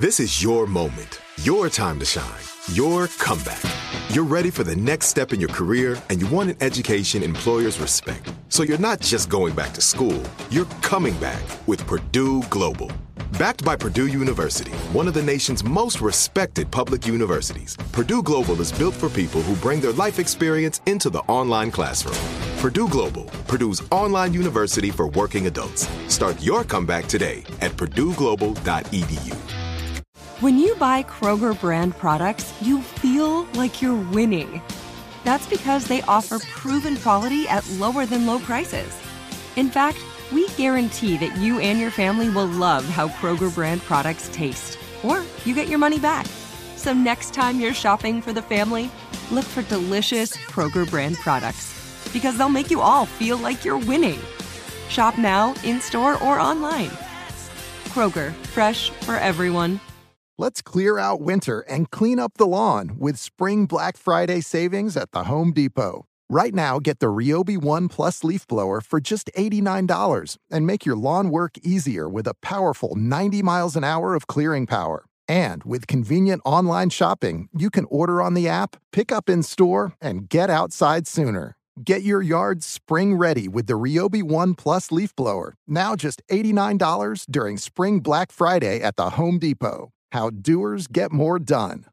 This is your moment, your time to shine, your comeback. You're ready for the next step in your career, and you want an education employers respect. So you're not just going back to school, you're coming back with Purdue Global. Backed by Purdue University, one of the nation's most respected public universities, Purdue Global is built for people who bring their life experience into the online classroom. Purdue Global, Purdue's online university for working adults. Start your comeback today at purdueglobal.edu. When you buy Kroger brand products, you feel like you're winning. That's because they offer proven quality at lower than low prices. In fact, we guarantee that you and your family will love how Kroger brand products taste, or you get your money back. So next time you're shopping for the family, look for delicious Kroger brand products, because they'll make you all feel like you're winning. Shop now, in-store, or online. Kroger, fresh for everyone. Let's clear out winter and clean up the lawn with Spring Black Friday savings at the Home Depot. Right now, get the Ryobi One Plus leaf blower for just $89 and make your lawn work easier with a powerful 90 miles an hour of clearing power. And with convenient online shopping, you can order on the app, pick up in store, and get outside sooner. Get your yard spring ready with the Ryobi One Plus leaf blower, now just $89 during Spring Black Friday at the Home Depot. How doers get more done.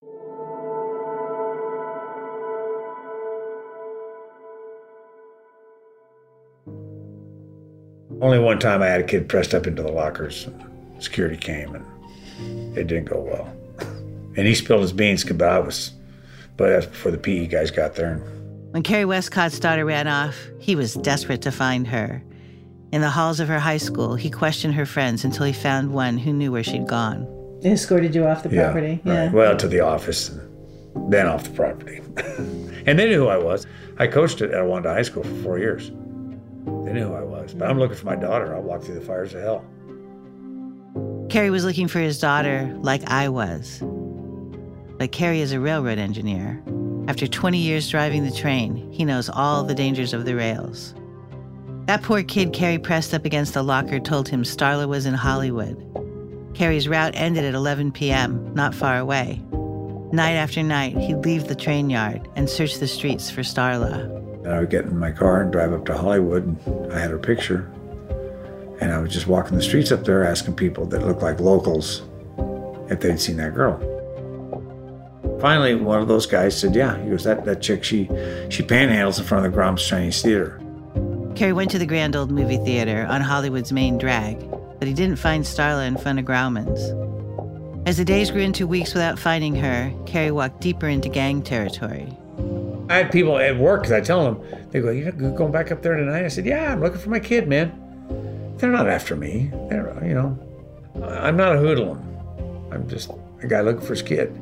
Only one time I had a kid pressed up into the lockers. Security came and it didn't go well. And he spilled his beans, but that's before the PE guys got there. When Carrie Westcott's daughter ran off, he was desperate to find her. In the halls of her high school, he questioned her friends until he found one who knew where she'd gone. They escorted you off the property? Yeah. Right. Well, to the office, and then off the property. And they knew who I was. I coached at Wanda High School for 4 years. They knew who I was. But I'm looking for my daughter. I'll walk through the fires of hell. Carrie was looking for his daughter like I was. But Carrie is a railroad engineer. After 20 years driving the train, he knows all the dangers of the rails. That poor kid Carrie pressed up against a locker told him Starla was in Hollywood. Carrie's route ended at 11 p.m., not far away. Night after night, he'd leave the train yard and search the streets for Starla. I would get in my car and drive up to Hollywood, and I had her picture. And I was just walking the streets up there asking people that looked like locals if they'd seen that girl. Finally, one of those guys said, yeah, he goes, that chick, she panhandles in front of the Grom's Chinese Theater. Carrie went to the Grand Old Movie Theater on Hollywood's main drag, but he didn't find Starla in front of Grauman's. As the days grew into weeks without finding her, Carrie walked deeper into gang territory. I had people at work, because I tell them, they go, you're going back up there tonight? I said, yeah, I'm looking for my kid, man. They're not after me. I'm not a hoodlum. I'm just a guy looking for his kid.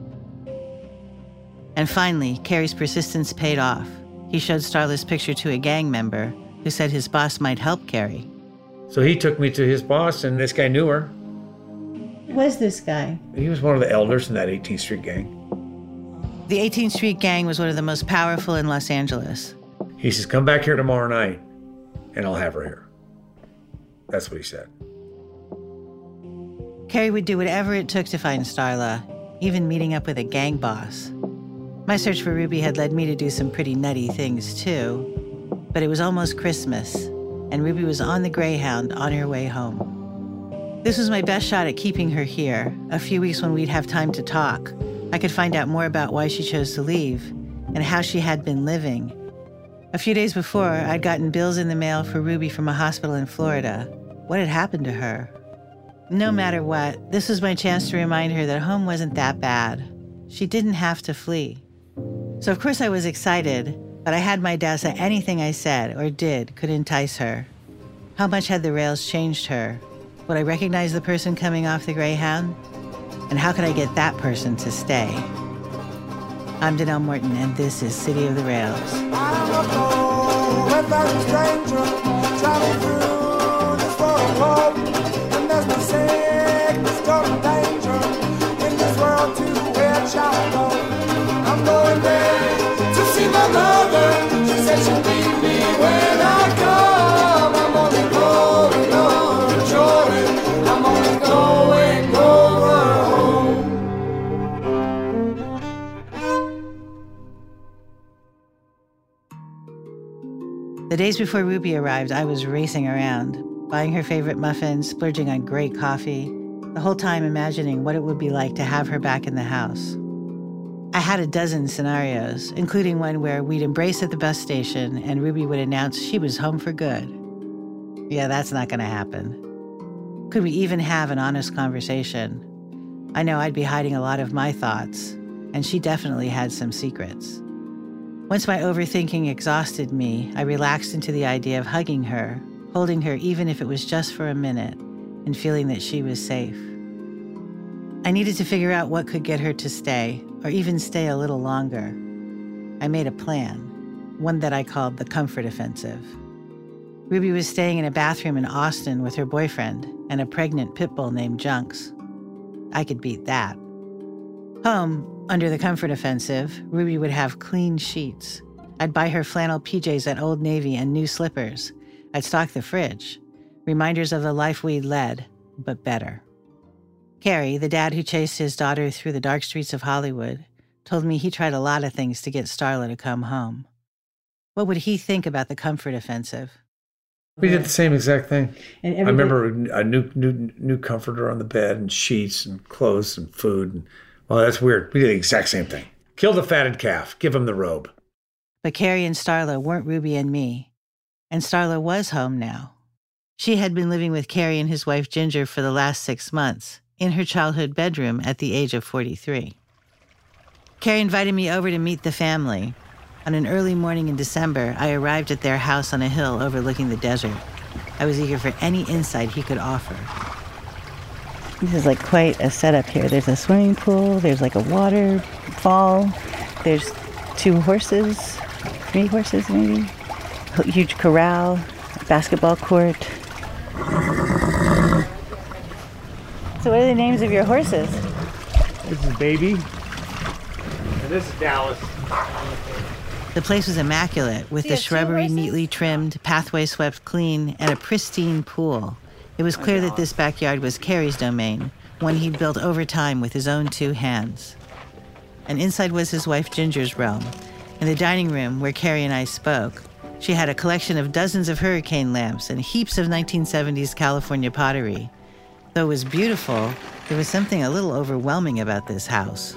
And finally, Carrie's persistence paid off. He showed Starla's picture to a gang member who said his boss might help Carrie. So he took me to his boss, and this guy knew her. Who was this guy? He was one of the elders in that 18th Street gang. The 18th Street gang was one of the most powerful in Los Angeles. He says, come back here tomorrow night, and I'll have her here. That's what he said. Carrie would do whatever it took to find Starla, even meeting up with a gang boss. My search for Ruby had led me to do some pretty nutty things, too. But it was almost Christmas, and Ruby was on the Greyhound on her way home. This was my best shot at keeping her here, a few weeks when we'd have time to talk. I could find out more about why she chose to leave and how she had been living. A few days before, I'd gotten bills in the mail for Ruby from a hospital in Florida. What had happened to her? No matter what, this was my chance to remind her that home wasn't that bad. She didn't have to flee. So of course I was excited, but I had my doubts that anything I said or did could entice her. How much had the rails changed her? Would I recognize the person coming off the Greyhound? And how could I get that person to stay? I'm Danelle Morton, and this is City of the Rails. I'm going there to see my mother. She said she'll meet me when I come. I'm only going on a joy. I'm only going over. The days before Ruby arrived, I was racing around, buying her favorite muffins, splurging on great coffee, the whole time imagining what it would be like to have her back in the house. I had a dozen scenarios, including one where we'd embrace at the bus station and Ruby would announce she was home for good. Yeah, that's not going to happen. Could we even have an honest conversation? I know I'd be hiding a lot of my thoughts, and she definitely had some secrets. Once my overthinking exhausted me, I relaxed into the idea of hugging her, holding her even if it was just for a minute, and feeling that she was safe. I needed to figure out what could get her to stay, or even stay a little longer. I made a plan, one that I called the Comfort Offensive. Ruby was staying in a bathroom in Austin with her boyfriend and a pregnant pit bull named Junks. I could beat that. Home, under the Comfort Offensive, Ruby would have clean sheets. I'd buy her flannel PJs at Old Navy and new slippers. I'd stock the fridge. Reminders of the life we'd led, but better. Carrie, the dad who chased his daughter through the dark streets of Hollywood, told me he tried a lot of things to get Starla to come home. What would he think about the Comfort Offensive? We did the same exact thing. And I remember a new comforter on the bed and sheets and clothes and food. And, well, that's weird. We did the exact same thing. Kill the fatted calf. Give him the robe. But Carrie and Starla weren't Ruby and me. And Starla was home now. She had been living with Carrie and his wife Ginger for the last 6 months, in her childhood bedroom at the age of 43. Carrie invited me over to meet the family. On an early morning in December, I arrived at their house on a hill overlooking the desert. I was eager for any insight he could offer. This is like quite a setup here. There's a swimming pool, there's like a waterfall, there's 2 horses, 3 horses maybe, a huge corral, a basketball court. So what are the names of your horses? This is Baby. And this is Dallas. The place was immaculate, with the shrubbery neatly trimmed, pathway swept clean, and a pristine pool. It was clear that this backyard was Carrie's domain, one he'd built over time with his own 2 hands. And inside was his wife Ginger's realm. In the dining room, where Carrie and I spoke, she had a collection of dozens of hurricane lamps and heaps of 1970s California pottery. Though it was beautiful, there was something a little overwhelming about this house.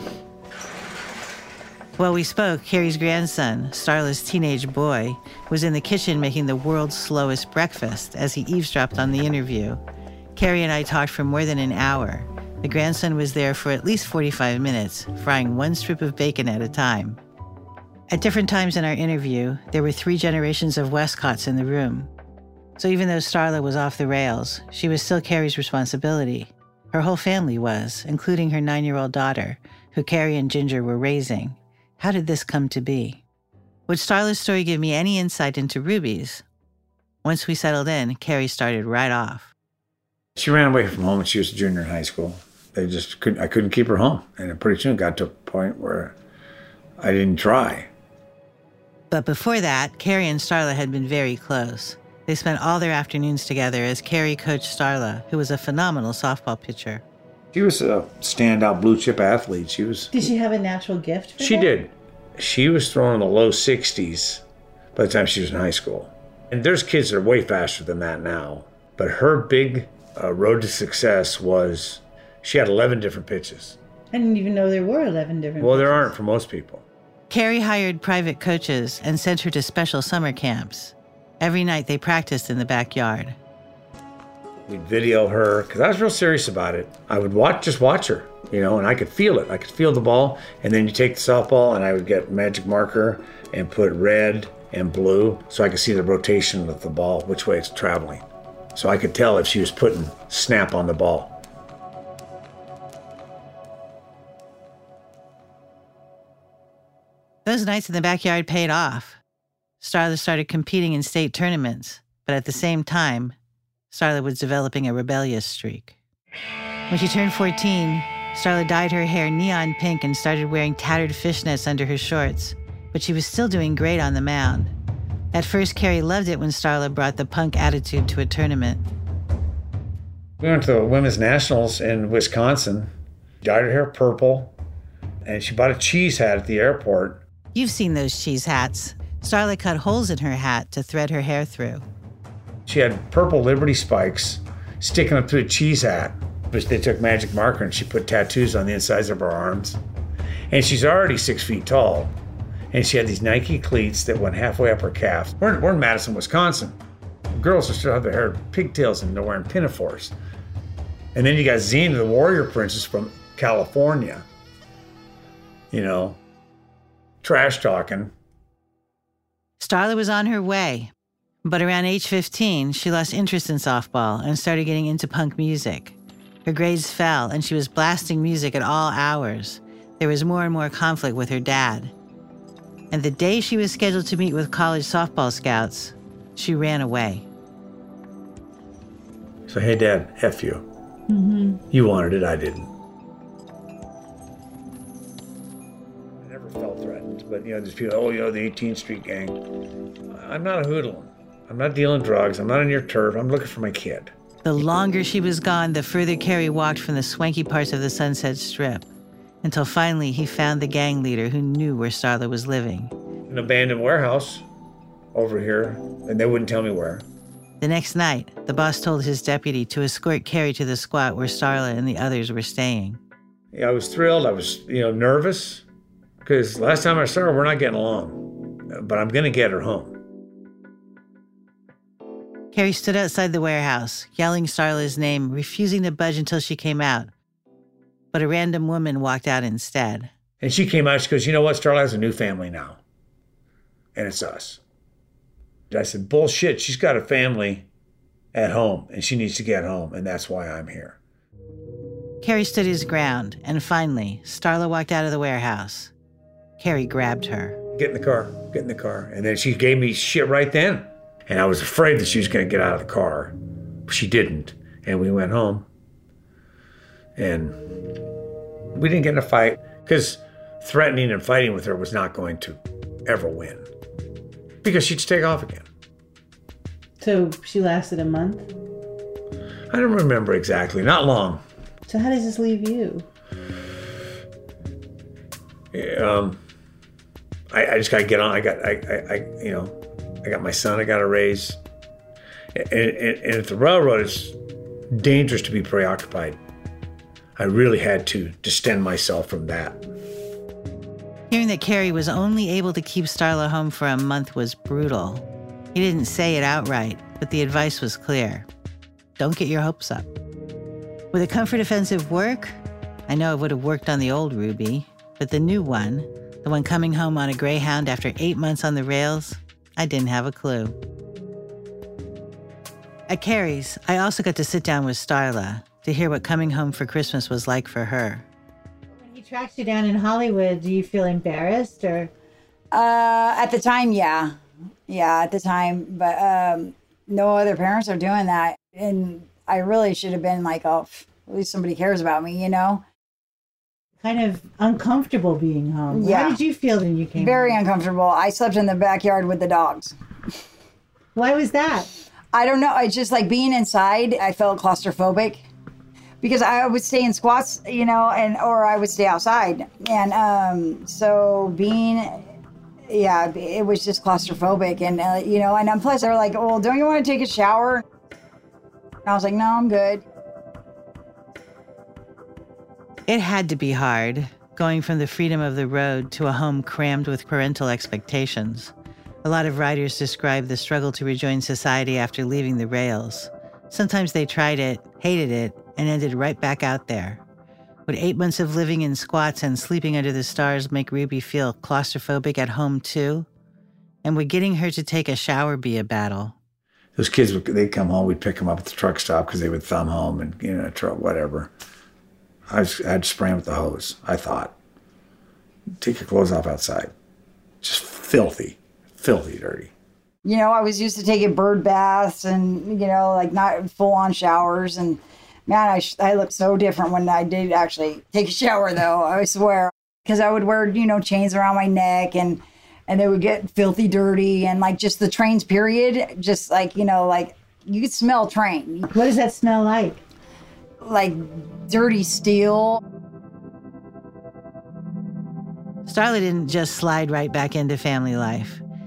While we spoke, Carrie's grandson, Starla's teenage boy, was in the kitchen making the world's slowest breakfast as he eavesdropped on the interview. Carrie and I talked for more than an hour. The grandson was there for at least 45 minutes, frying 1 strip of bacon at a time. At different times in our interview, there were 3 generations of Westcotts in the room. So even though Starla was off the rails, she was still Carrie's responsibility. Her whole family was, including her 9-year-old daughter, who Carrie and Ginger were raising. How did this come to be? Would Starla's story give me any insight into Ruby's? Once we settled in, Carrie started right off. She ran away from home when she was a junior in high school. I couldn't keep her home. And pretty soon it got to a point where I didn't try. But before that, Carrie and Starla had been very close. They spent all their afternoons together as Carrie coached Starla, who was a phenomenal softball pitcher. She was a standout blue chip athlete. Did she have a natural gift for that? She did. She was throwing in the low 60s by the time she was in high school. And there's kids that are way faster than that now. But her big road to success was she had 11 different pitches. I didn't even know there were 11 different Well, pitches. there aren't for most people. Carrie hired private coaches and sent her to special summer camps. Every night they practiced in the backyard. We'd video her, because I was real serious about it. I would just watch her, and I could feel it. I could feel the ball, and then you take the softball, and I would get magic marker and put red and blue so I could see the rotation of the ball, which way it's traveling. So I could tell if she was putting snap on the ball. Those nights in the backyard paid off. Starla started competing in state tournaments, but at the same time, Starla was developing a rebellious streak. When she turned 14, Starla dyed her hair neon pink and started wearing tattered fishnets under her shorts, but she was still doing great on the mound. At first, Carrie loved it when Starla brought the punk attitude to a tournament. We went to the Women's Nationals in Wisconsin, dyed her hair purple, and she bought a cheese hat at the airport. You've seen those cheese hats. Starla cut holes in her hat to thread her hair through. She had purple Liberty spikes sticking up through a cheese hat, which they took magic marker and she put tattoos on the insides of her arms. And she's already 6 feet tall. And she had these Nike cleats that went halfway up her calf. We're in Madison, Wisconsin. Girls still have their hair pigtails and they're wearing pinafores. And then you got Xena, the warrior princess from California. You know, trash talking. Starla was on her way, but around age 15, she lost interest in softball and started getting into punk music. Her grades fell, and she was blasting music at all hours. There was more and more conflict with her dad. And the day she was scheduled to meet with college softball scouts, she ran away. So, hey, Dad, F you. Mm-hmm. You wanted it, I didn't. I never felt threatened, but, there's people, the 18th Street gang. I'm not a hoodlum. I'm not dealing drugs. I'm not on your turf. I'm looking for my kid. The longer she was gone, the further Carrie walked from the swanky parts of the Sunset Strip, until finally he found the gang leader who knew where Starla was living. An abandoned warehouse over here, and they wouldn't tell me where. The next night, the boss told his deputy to escort Carrie to the squat where Starla and the others were staying. I was thrilled. I was, nervous, because last time I saw her, we're not getting along, but I'm going to get her home. Carrie stood outside the warehouse, yelling Starla's name, refusing to budge until she came out. But a random woman walked out instead. And she came out, she goes, you know what, Starla has a new family now. And it's us. I said, bullshit, she's got a family at home, and she needs to get home, and that's why I'm here. Carrie stood his ground, and finally, Starla walked out of the warehouse. Carrie grabbed her. Get in the car. And then she gave me shit right then. And I was afraid that she was going to get out of the car. She didn't. And we went home. And we didn't get in a fight because threatening and fighting with her was not going to ever win. Because she'd take off again. So she lasted a month? I don't remember exactly. Not long. So how does this leave you? I just got to get on. I got my son I got to raise. And at the railroad, it's dangerous to be preoccupied. I really had to distend myself from that. Hearing that Carrie was only able to keep Starla home for a month was brutal. He didn't say it outright, but the advice was clear. Don't get your hopes up. Would the comfort offensive work? I know it would have worked on the old Ruby, but the new one, the one coming home on a Greyhound after 8 months on the rails, I didn't have a clue. At Carrie's, I also got to sit down with Starla to hear what coming home for Christmas was like for her. When he tracks you down in Hollywood, do you feel embarrassed or? At the time, yeah. Yeah, at the time. But no other parents are doing that. And I really should have been like, oh, at least somebody cares about me, Kind of uncomfortable being home. Yeah. How did you feel when you came Very home? uncomfortable. I slept in the backyard with the dogs. Why was that? I don't know. I just like being inside, I felt claustrophobic. Because I would stay in squats, or I would stay outside. And so it was just claustrophobic. And, and plus they were like, well, don't you want to take a shower? And I was like, no, I'm good. It had to be hard, going from the freedom of the road to a home crammed with parental expectations. A lot of writers describe the struggle to rejoin society after leaving the rails. Sometimes they tried it, hated it, and ended right back out there. Would 8 months of living in squats and sleeping under the stars make Ruby feel claustrophobic at home too? And would getting her to take a shower be a battle? Those kids, they'd come home, we'd pick them up at the truck stop because they would thumb home and, truck, whatever. I'd spray them with the hose, I thought. Take your clothes off outside. Just filthy dirty. I was used to taking bird baths and, not full-on showers. And, man, I looked so different when I did actually take a shower, though, I swear. Because I would wear, chains around my neck and they would get filthy dirty. And, just the trains, period, just, you could smell train. What does that smell like? Like dirty steel. Starla didn't just slide right back into family life.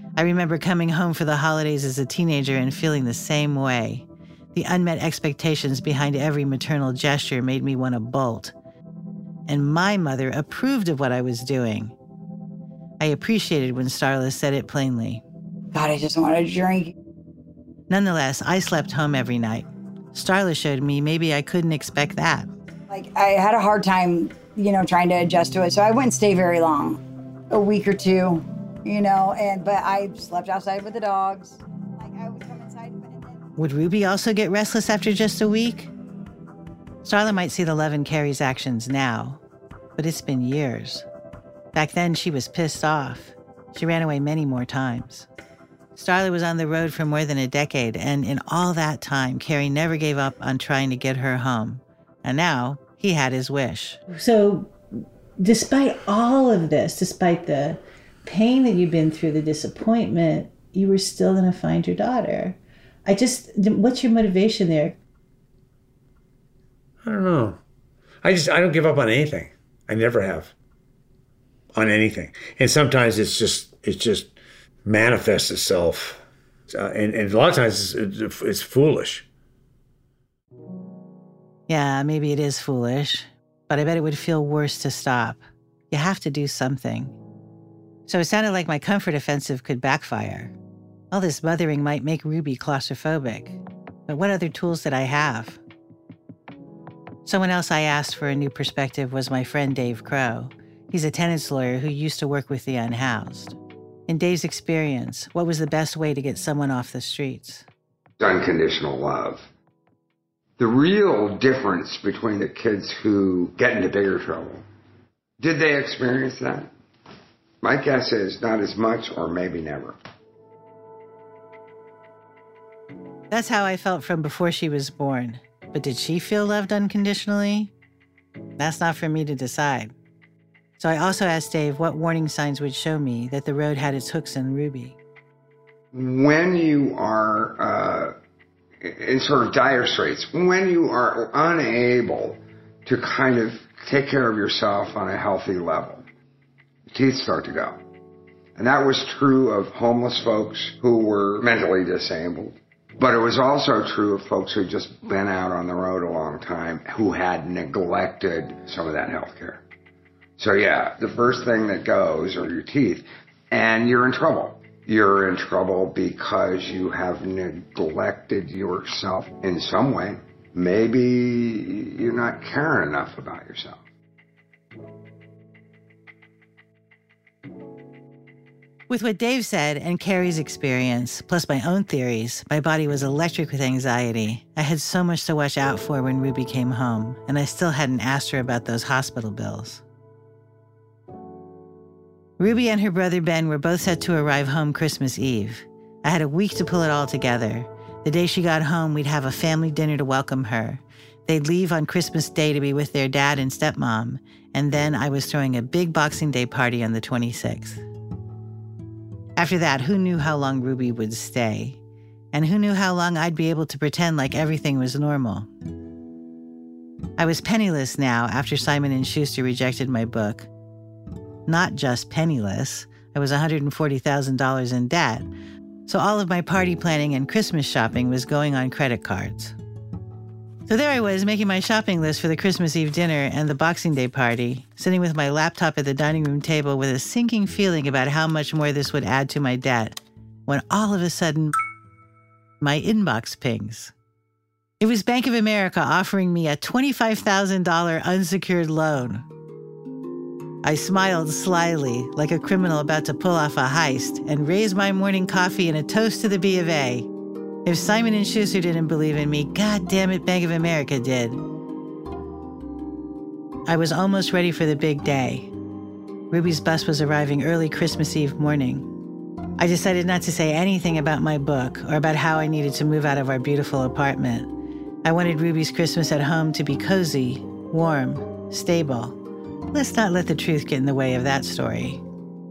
I remember coming home for the holidays as a teenager and feeling the same way. The unmet expectations behind every maternal gesture made me want to bolt. And my mother approved of what I was doing. I appreciated when Starla said it plainly. God, I just want to drink. Nonetheless, I slept home every night. Starla showed me maybe I couldn't expect that. Like, I had a hard time, trying to adjust to it. So I wouldn't stay very long, a week or two, but I slept outside with the dogs. Like, I would come inside. Would Ruby also get restless after just a week? Starla might see the love in Carrie's actions now, but it's been years. Back then, she was pissed off. She ran away many more times. Starla was on the road for more than a decade, and in all that time, Carrie never gave up on trying to get her home. And now, he had his wish. So, despite all of this, despite the pain that you've been through, the disappointment, you were still going to find your daughter. What's your motivation there? I don't know. I don't give up on anything. I never have. On anything. And sometimes it just manifests itself. And a lot of times it's foolish. Yeah, maybe it is foolish, but I bet it would feel worse to stop. You have to do something. So it sounded like my comfort offensive could backfire. All this mothering might make Ruby claustrophobic. But what other tools did I have? Someone else I asked for a new perspective was my friend Dave Crow. He's a tenants lawyer who used to work with the unhoused. In Dave's experience, what was the best way to get someone off the streets? Unconditional love. The real difference between the kids who get into bigger trouble, did they experience that? My guess is not as much or maybe never. That's how I felt from before she was born. But did she feel loved unconditionally? That's not for me to decide. So I also asked Dave what warning signs would show me that the road had its hooks in Ruby. When you are in sort of dire straits, when you are unable to kind of take care of yourself on a healthy level, your teeth start to go. And that was true of homeless folks who were mentally disabled. But it was also true of folks who had just been out on the road a long time who had neglected some of that health care. So yeah, the first thing that goes are your teeth, and you're in trouble. You're in trouble because you have neglected yourself in some way. Maybe you're not caring enough about yourself. With what Dave said and Carrie's experience, plus my own theories, my body was electric with anxiety. I had so much to watch out for when Ruby came home, and I still hadn't asked her about those hospital bills. Ruby and her brother Ben were both set to arrive home Christmas Eve. I had a week to pull it all together. The day she got home, we'd have a family dinner to welcome her. They'd leave on Christmas Day to be with their dad and stepmom, and then I was throwing a big Boxing Day party on the 26th. After that, who knew how long Ruby would stay? And who knew how long I'd be able to pretend like everything was normal? I was penniless now after Simon & Schuster rejected my book. Not just penniless, I was $140,000 in debt, so all of my party planning and Christmas shopping was going on credit cards. So there I was, making my shopping list for the Christmas Eve dinner and the Boxing Day party, sitting with my laptop at the dining room table with a sinking feeling about how much more this would add to my debt, when all of a sudden, my inbox pings. It was Bank of America offering me a $25,000 unsecured loan. I smiled slyly, like a criminal about to pull off a heist, and raised my morning coffee in a toast to the B of A. If Simon & Schuster didn't believe in me, God damn it, Bank of America did. I was almost ready for the big day. Ruby's bus was arriving early Christmas Eve morning. I decided not to say anything about my book or about how I needed to move out of our beautiful apartment. I wanted Ruby's Christmas at home to be cozy, warm, stable. Let's not let the truth get in the way of that story.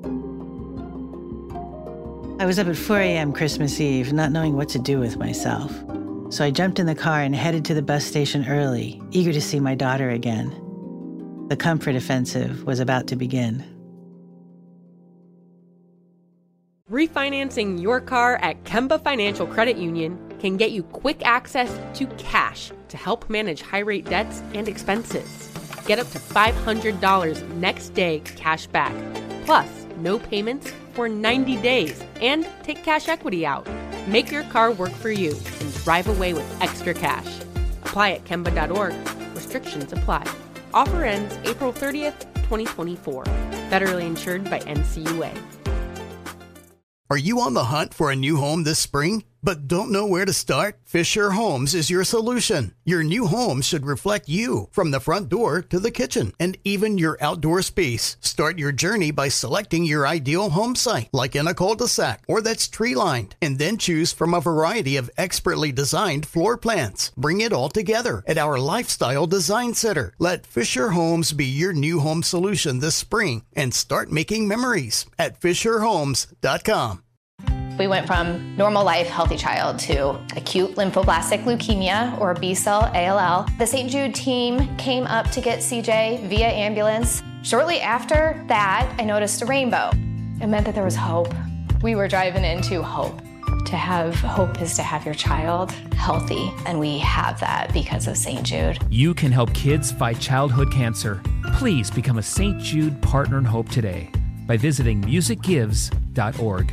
I was up at 4 a.m. Christmas Eve, not knowing what to do with myself. So I jumped in the car and headed to the bus station early, eager to see my daughter again. The comfort offensive was about to begin. Refinancing your car at Kemba Financial Credit Union can get you quick access to cash to help manage high-rate debts and expenses. Get up to $500 next day cash back, plus no payments for 90 days, and take cash equity out. Make your car work for you and drive away with extra cash. Apply at Kemba.org. Restrictions apply. Offer ends April 30th, 2024. Federally insured by NCUA. Are you on the hunt for a new home this spring, but don't know where to start? Fisher Homes is your solution. Your new home should reflect you, from the front door to the kitchen, and even your outdoor space. Start your journey by selecting your ideal home site, like in a cul-de-sac or that's tree-lined, and then choose from a variety of expertly designed floor plans. Bring it all together at our Lifestyle Design Center. Let Fisher Homes be your new home solution this spring and start making memories at FisherHomes.com. We went from normal life, healthy child to acute lymphoblastic leukemia, or B-cell ALL. The St. Jude team came up to get CJ via ambulance. Shortly after that, I noticed a rainbow. It meant that there was hope. We were driving into hope. To have hope is to have your child healthy, and we have that because of St. Jude. You can help kids fight childhood cancer. Please become a St. Jude Partner in Hope today by visiting musicgives.org.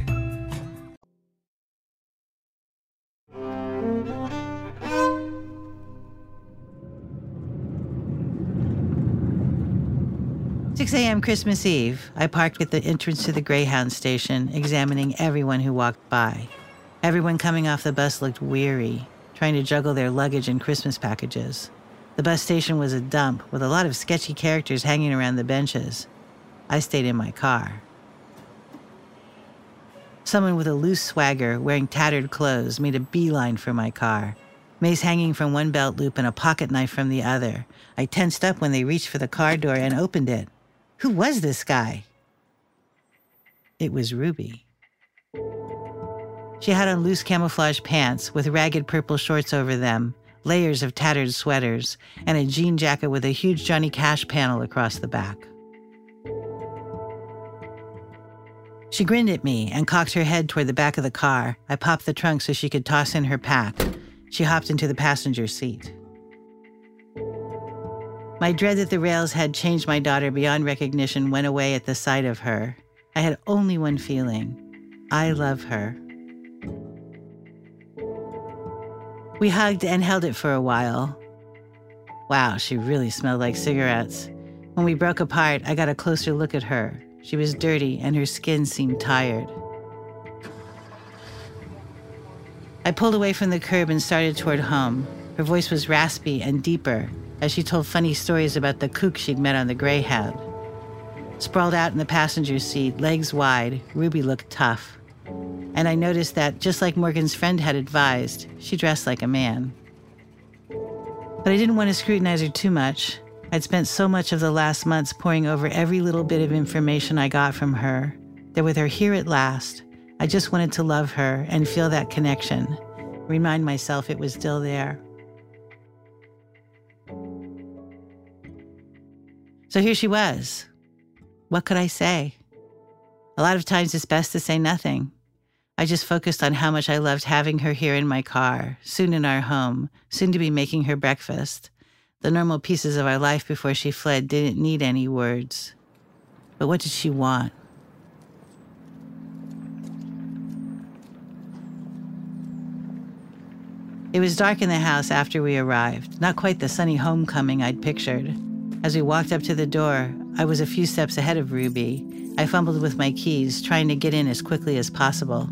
"6 a.m. Christmas Eve, I parked at the entrance to the Greyhound station, examining everyone who walked by. Everyone coming off the bus looked weary, trying to juggle their luggage and Christmas packages. The bus station was a dump, with a lot of sketchy characters hanging around the benches. I stayed in my car. Someone with a loose swagger, wearing tattered clothes, made a beeline for my car. Mace hanging from one belt loop and a pocket knife from the other. I tensed up when they reached for the car door and opened it. Who was this guy? It was Ruby. She had on loose camouflage pants with ragged purple shorts over them, layers of tattered sweaters, and a jean jacket with a huge Johnny Cash panel across the back. She grinned at me and cocked her head toward the back of the car. I popped the trunk so she could toss in her pack. She hopped into the passenger seat. My dread that the rails had changed my daughter beyond recognition went away at the sight of her. I had only one feeling. I love her. We hugged and held it for a while. Wow, she really smelled like cigarettes. When we broke apart, I got a closer look at her. She was dirty and her skin seemed tired. I pulled away from the curb and started toward home. Her voice was raspy and deeper as she told funny stories about the kook she'd met on the Greyhound. Sprawled out in the passenger seat, legs wide, Ruby looked tough. And I noticed that, just like Morgan's friend had advised, she dressed like a man. But I didn't want to scrutinize her too much. I'd spent so much of the last months poring over every little bit of information I got from her, that with her here at last, I just wanted to love her and feel that connection, remind myself it was still there. So here she was. What could I say? A lot of times it's best to say nothing. I just focused on how much I loved having her here in my car, soon in our home, soon to be making her breakfast. The normal pieces of our life before she fled didn't need any words. But what did she want? It was dark in the house after we arrived, not quite the sunny homecoming I'd pictured. As we walked up to the door, I was a few steps ahead of Ruby. I fumbled with my keys, trying to get in as quickly as possible.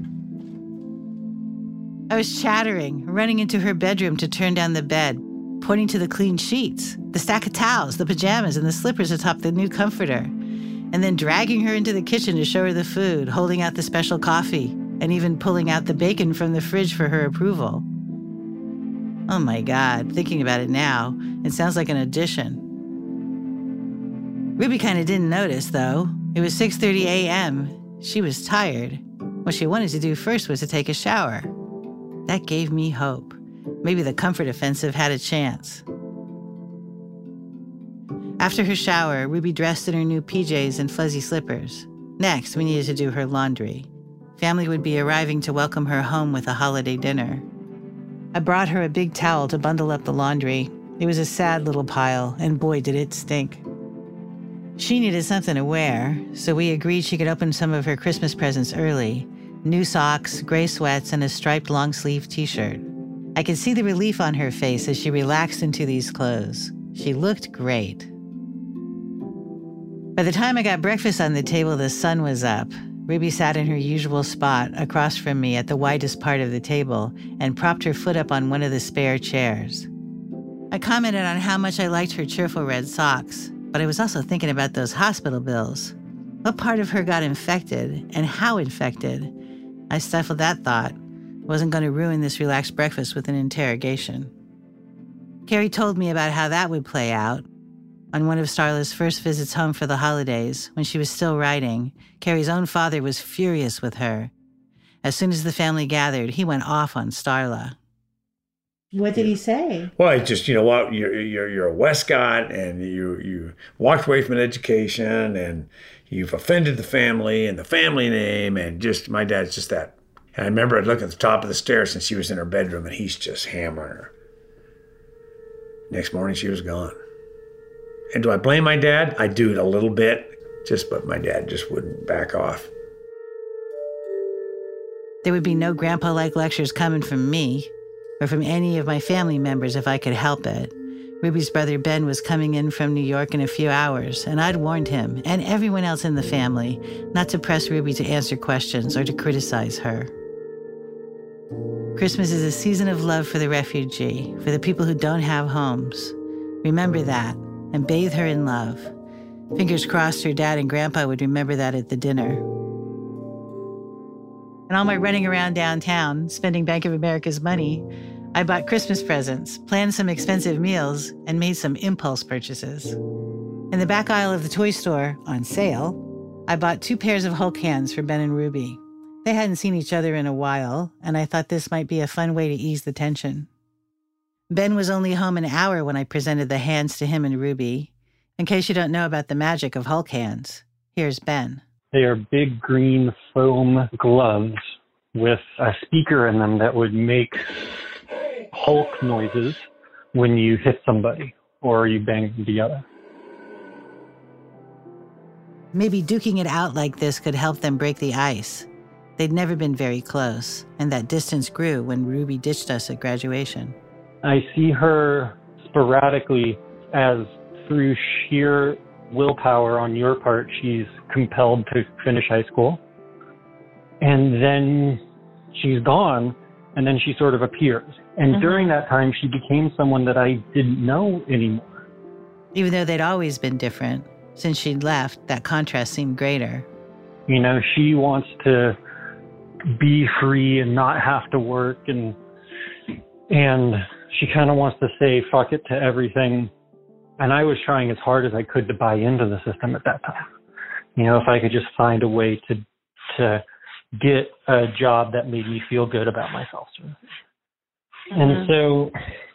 I was chattering, running into her bedroom to turn down the bed, pointing to the clean sheets, the stack of towels, the pajamas, and the slippers atop the new comforter, and then dragging her into the kitchen to show her the food, holding out the special coffee, and even pulling out the bacon from the fridge for her approval. Oh my God, thinking about it now, it sounds like an audition. Ruby kind of didn't notice, though. It was 6:30 a.m. She was tired. What she wanted to do first was to take a shower. That gave me hope. Maybe the comfort offensive had a chance. After her shower, Ruby dressed in her new PJs and fuzzy slippers. Next, we needed to do her laundry. Family would be arriving to welcome her home with a holiday dinner. I brought her a big towel to bundle up the laundry. It was a sad little pile, and boy, did it stink. She needed something to wear, so we agreed she could open some of her Christmas presents early. New socks, gray sweats, and a striped long-sleeve t-shirt. I could see the relief on her face as she relaxed into these clothes. She looked great. By the time I got breakfast on the table, the sun was up. Ruby sat in her usual spot across from me at the widest part of the table and propped her foot up on one of the spare chairs. I commented on how much I liked her cheerful red socks, but I was also thinking about those hospital bills. What part of her got infected and how infected? I stifled that thought. Wasn't going to ruin this relaxed breakfast with an interrogation. Carrie told me about how that would play out. On one of Starla's first visits home for the holidays, when she was still writing, Carrie's own father was furious with her. As soon as the family gathered, he went off on Starla. What did he say? Well, he just, you know what, you're a Westcott, and you walked away from an education, and you've offended the family and the family name, and just, my dad's just that. And I remember I'd look at the top of the stairs and she was in her bedroom, and he's just hammering her. Next morning, she was gone. And do I blame my dad? I do a little bit, but my dad just wouldn't back off. There would be no grandpa-like lectures coming from me or from any of my family members if I could help it. Ruby's brother Ben was coming in from New York in a few hours, and I'd warned him and everyone else in the family not to press Ruby to answer questions or to criticize her. Christmas is a season of love for the refugee, for the people who don't have homes. Remember that, and bathe her in love. Fingers crossed her dad and grandpa would remember that at the dinner. And all my running around downtown, spending Bank of America's money, I bought Christmas presents, planned some expensive meals, and made some impulse purchases. In the back aisle of the toy store, on sale, I bought 2 pairs of Hulk hands for Ben and Ruby. They hadn't seen each other in a while, and I thought this might be a fun way to ease the tension. Ben was only home an hour when I presented the hands to him and Ruby. In case you don't know about the magic of Hulk hands, here's Ben. They are big green foam gloves with a speaker in them that would make Hulk noises when you hit somebody or you bang them together. Maybe duking it out like this could help them break the ice. They'd never been very close, and that distance grew when Ruby ditched us at graduation. I see her sporadically as, through sheer willpower on your part, she's compelled to finish high school. And then she's gone, and then she sort of appears. And during that time, she became someone that I didn't know anymore. Even though they'd always been different, since she'd left, that contrast seemed greater. You know, she wants to be free and not have to work, and she kind of wants to say fuck it to everything. And I was trying as hard as I could to buy into the system at that time. You know, if I could just find a way to get a job that made me feel good about myself. And so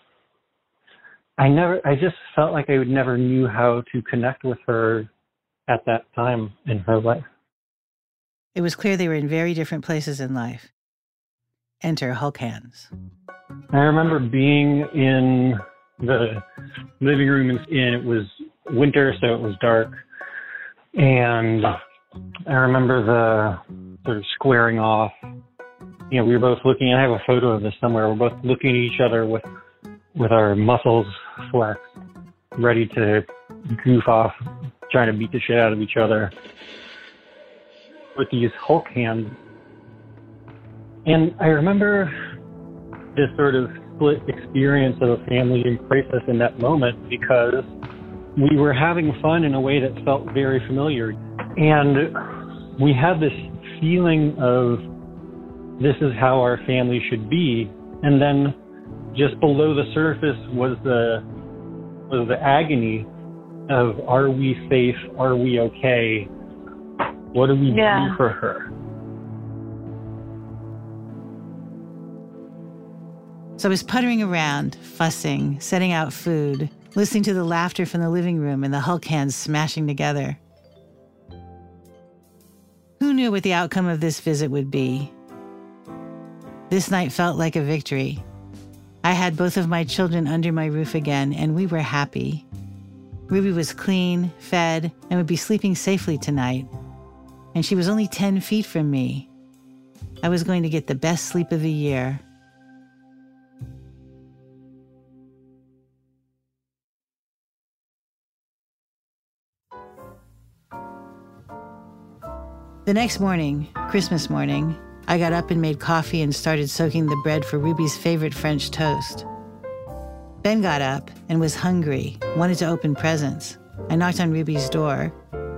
I just felt like I never knew how to connect with her at that time in her life. It was clear they were in very different places in life. Enter Hulk hands. I remember being in the living room, and it was winter, so it was dark. And I remember the sort of squaring off. You know, we were both looking, and I have a photo of this somewhere. We're both looking at each other with our muscles flexed, ready to goof off, trying to beat the shit out of each other with these Hulk hands. And I remember this sort of split experience of a family in crisis in that moment, because we were having fun in a way that felt very familiar. And we had this feeling of this is how our family should be. And then just below the surface was the agony of, are we safe? Are we okay? What do we do for her? So I was puttering around, fussing, setting out food, listening to the laughter from the living room and the Hulk hands smashing together. Who knew what the outcome of this visit would be? This night felt like a victory. I had both of my children under my roof again, and we were happy. Ruby was clean, fed, and would be sleeping safely tonight. And she was only 10 feet from me. I was going to get the best sleep of the year. The next morning, Christmas morning, I got up and made coffee and started soaking the bread for Ruby's favorite French toast. Ben got up and was hungry, wanted to open presents. I knocked on Ruby's door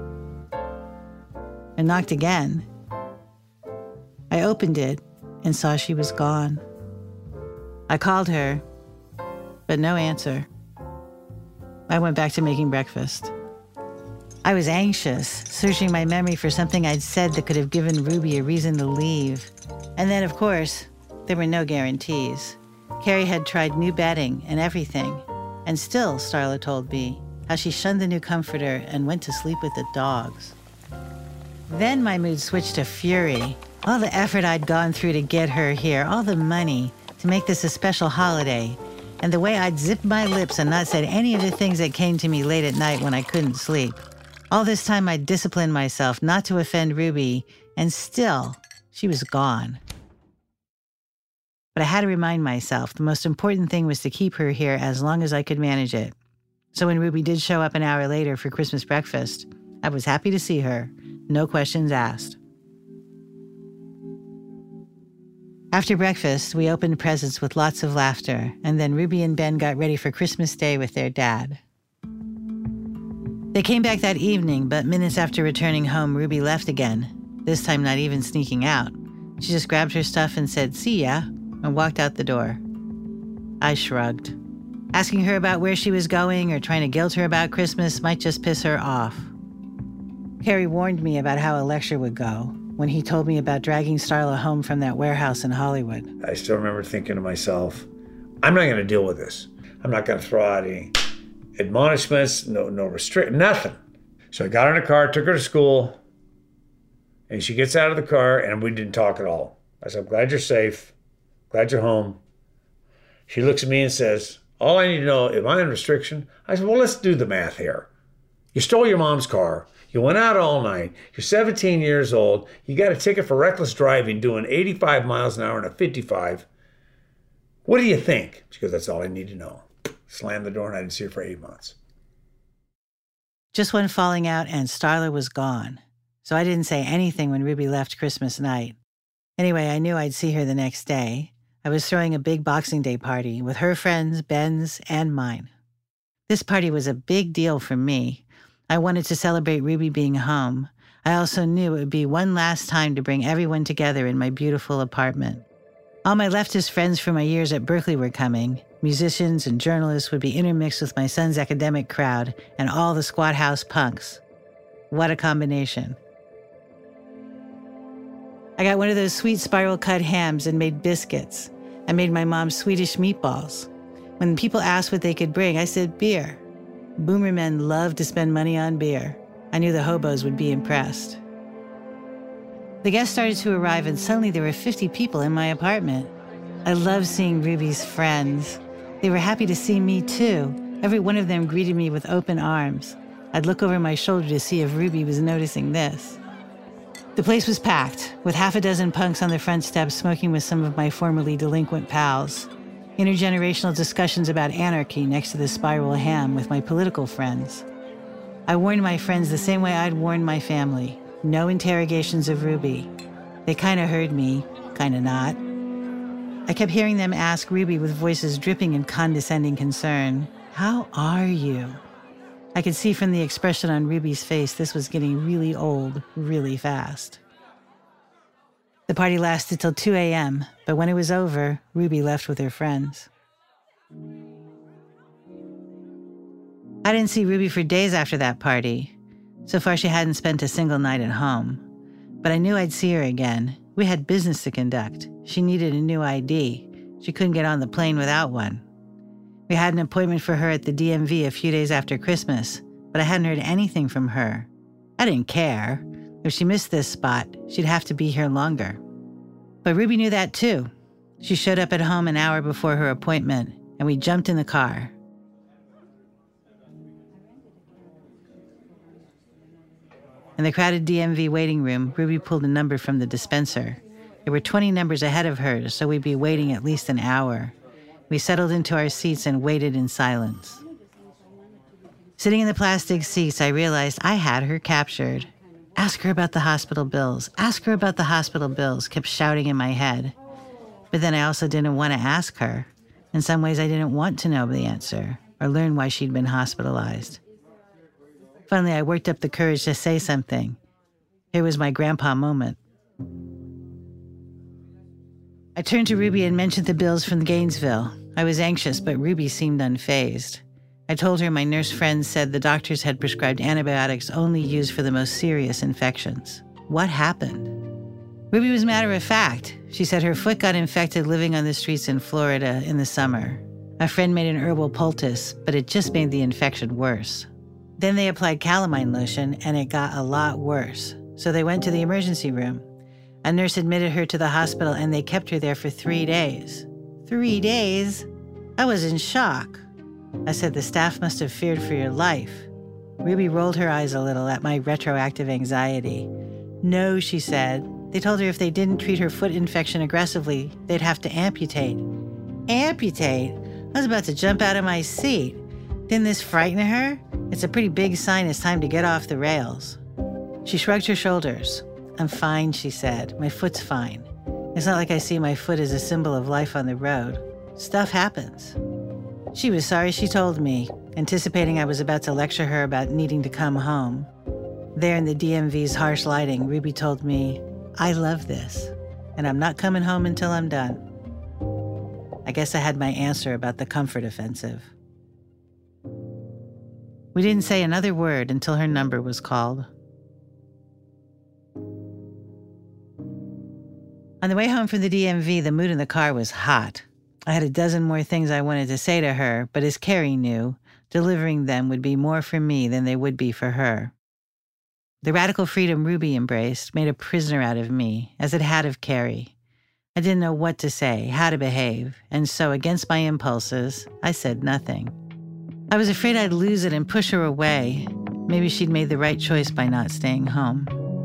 and knocked again. I opened it and saw she was gone. I called her, but no answer. I went back to making breakfast. I was anxious, searching my memory for something I'd said that could have given Ruby a reason to leave. And then, of course, there were no guarantees. Carrie had tried new bedding and everything, and still, Starla told me, how she shunned the new comforter and went to sleep with the dogs. Then my mood switched to fury. All the effort I'd gone through to get her here, all the money to make this a special holiday, and the way I'd zipped my lips and not said any of the things that came to me late at night when I couldn't sleep. All this time I'd disciplined myself not to offend Ruby, and still, she was gone. But I had to remind myself the most important thing was to keep her here as long as I could manage it. So when Ruby did show up an hour later for Christmas breakfast, I was happy to see her, no questions asked. After breakfast, we opened presents with lots of laughter, and then Ruby and Ben got ready for Christmas Day with their dad. They came back that evening, but minutes after returning home, Ruby left again, this time not even sneaking out. She just grabbed her stuff and said, "See ya," and walked out the door. I shrugged. Asking her about where she was going or trying to guilt her about Christmas might just piss her off. Carrie warned me about how a lecture would go when he told me about dragging Starla home from that warehouse in Hollywood. I still remember thinking to myself, I'm not going to deal with this. I'm not going to throw out any admonishments, no restrict, nothing. So I got her in a car, took her to school, and she gets out of the car, and we didn't talk at all. I said, I'm glad you're safe, glad you're home. She looks at me and says, all I need to know, am I on restriction? I said, well, let's do the math here. You stole your mom's car. You went out all night. You're 17 years old. You got a ticket for reckless driving doing 85 miles an hour in a 55. What do you think? She goes, that's all I need to know. Slammed the door and I didn't see her for 8 months. Just one falling out and Starla was gone. So I didn't say anything when Ruby left Christmas night. Anyway, I knew I'd see her the next day. I was throwing a big Boxing Day party with her friends, Ben's, and mine. This party was a big deal for me. I wanted to celebrate Ruby being home. I also knew it would be one last time to bring everyone together in my beautiful apartment. All my leftist friends from my years at Berkeley were coming. Musicians and journalists would be intermixed with my son's academic crowd and all the Squat House punks. What a combination. I got one of those sweet spiral cut hams and made biscuits. I made my mom Swedish meatballs. When people asked what they could bring, I said beer. Boomer men love to spend money on beer. I knew the hobos would be impressed. The guests started to arrive and suddenly there were 50 people in my apartment. I loved seeing Ruby's friends. They were happy to see me too. Every one of them greeted me with open arms. I'd look over my shoulder to see if Ruby was noticing this. The place was packed, with half a dozen punks on the front steps smoking with some of my formerly delinquent pals. Intergenerational discussions about anarchy next to the spiral ham with my political friends. I warned my friends the same way I'd warned my family. No interrogations of Ruby. They kind of heard me, kind of not. I kept hearing them ask Ruby with voices dripping in condescending concern, "How are you?" I could see from the expression on Ruby's face this was getting really old, really fast. The party lasted till 2 a.m., but when it was over, Ruby left with her friends. I didn't see Ruby for days after that party. So far, she hadn't spent a single night at home. But I knew I'd see her again. We had business to conduct. She needed a new ID. She couldn't get on the plane without one. We had an appointment for her at the DMV a few days after Christmas, but I hadn't heard anything from her. I didn't care. If she missed this spot, she'd have to be here longer. But Ruby knew that too. She showed up at home an hour before her appointment, and we jumped in the car. In the crowded DMV waiting room, Ruby pulled a number from the dispenser. There were 20 numbers ahead of hers, so we'd be waiting at least an hour. We settled into our seats and waited in silence. Sitting in the plastic seats, I realized I had her captured. Ask her about the hospital bills. Ask her about the hospital bills, kept shouting in my head. But then I also didn't want to ask her. In some ways, I didn't want to know the answer or learn why she'd been hospitalized. Finally, I worked up the courage to say something. Here was my grandpa moment. I turned to Ruby and mentioned the bills from Gainesville. I was anxious, but Ruby seemed unfazed. I told her my nurse friend said the doctors had prescribed antibiotics only used for the most serious infections. What happened? Ruby was matter of fact. She said her foot got infected living on the streets in Florida in the summer. A friend made an herbal poultice, but it just made the infection worse. Then they applied calamine lotion, and it got a lot worse. So they went to the emergency room. A nurse admitted her to the hospital, and they kept her there for 3 days. 3 days? I was in shock. I said, the staff must have feared for your life. Ruby rolled her eyes a little at my retroactive anxiety. No, she said. They told her if they didn't treat her foot infection aggressively, they'd have to amputate. Amputate? I was about to jump out of my seat. Didn't this frighten her? It's a pretty big sign it's time to get off the rails. She shrugged her shoulders. I'm fine, she said. My foot's fine. It's not like I see my foot as a symbol of life on the road. Stuff happens. She was sorry she told me, anticipating I was about to lecture her about needing to come home. There in the DMV's harsh lighting, Ruby told me, I love this, and I'm not coming home until I'm done. I guess I had my answer about the comfort offensive. We didn't say another word until her number was called. On the way home from the DMV, the mood in the car was hot. I had a dozen more things I wanted to say to her, but as Carrie knew, delivering them would be more for me than they would be for her. The radical freedom Ruby embraced made a prisoner out of me, as it had of Carrie. I didn't know what to say, how to behave, and so against my impulses, I said nothing. I was afraid I'd lose it and push her away. Maybe she'd made the right choice by not staying home.